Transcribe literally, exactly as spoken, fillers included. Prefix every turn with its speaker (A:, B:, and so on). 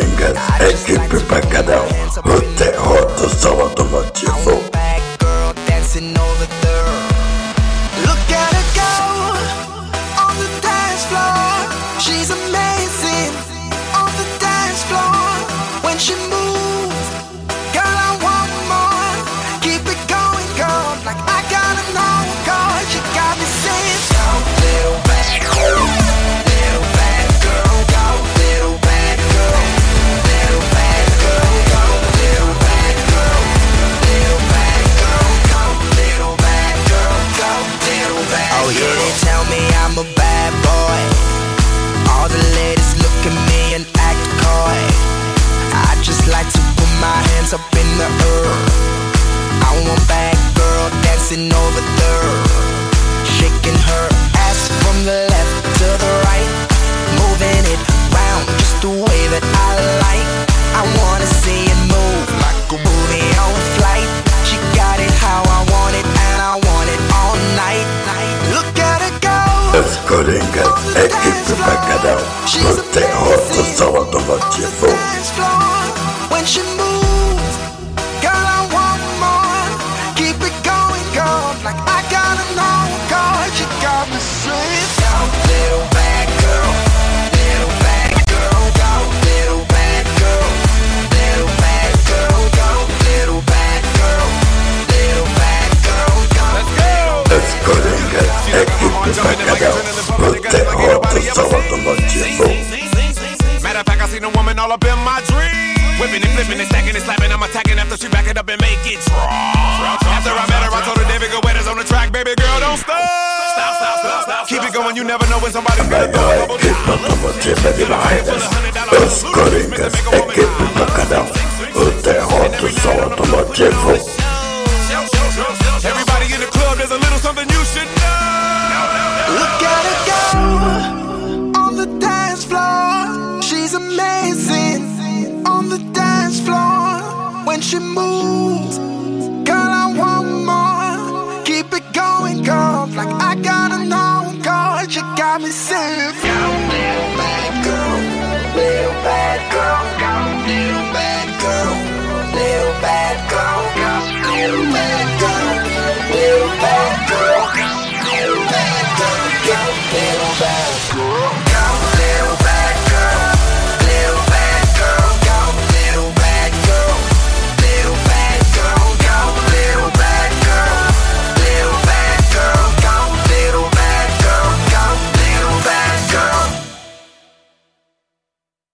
A: Coringas, equipe pancadão, o terror do som automotivo.
B: Look at her go on the dance floor. She's amazing on the dance floor. When she moves, girl, I want more. Keep it going, girl, like I gotta know, girl. You got me saying, go, little bad girl, little bad girl, go, little bad girl, little bad girl, go, little bad girl, little bad girl, go, little bad girl, go, little bad girl. Oh yeah, they tell me I'm a bad boy. All the ladies look at me and act coy. I just like to put my hands up in the air. I want bad girl dancing over there, shaking her ass from the left to the right, moving it round just the way that I like. I wanna see it move like a movie on flight. She got it how I want it, and I want it all night. Look at her go.
A: Os Coringas, equipe pancadão, o terror do som automotivo.
B: When she moves, girl, I want more. Keep it going, girl, like I gotta know, girl. You got me saying, go, little bad girl, little bad girl, go, little bad girl, little bad girl, go, little bad girl, little bad girl, go.
A: Os Coringas, equipe pancadão, o terror do som automotivo.
C: Matter of fact, I seen a woman all up in my dream. Whipping and flipping and stacking and slapping. I'm attacking after she back it up and make it drop. After I met her, I told her David Guetta's on the track. Baby girl, don't stop. Stop, stop, stop, stop. Keep it going, you never know when somebody's gonna throw a bubble down.
A: Os Coringas, equipe pancadão, o terror do som automotivo.
C: Everybody in the club, there's a little something you should know.
B: Look at her go on the dance floor. She's amazing on the dance floor. When she moves, girl, I want more. Keep it going, girl, like I gotta know, girl. You got me saying, go, little bad girl, little bad girl.